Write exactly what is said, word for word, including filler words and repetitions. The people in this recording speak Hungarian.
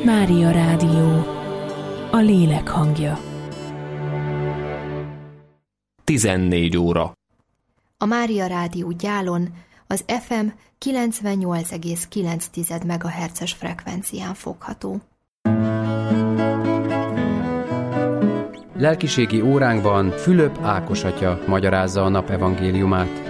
Mária Rádió, a lélek hangja. tizennégy óra. A Mária Rádió Gyálon az ef em kilencvennyolc egész kilenc megahertzes frekvencián fogható. Lelkiségi óránkban Fülöp Ákos atya magyarázza a nap evangéliumát.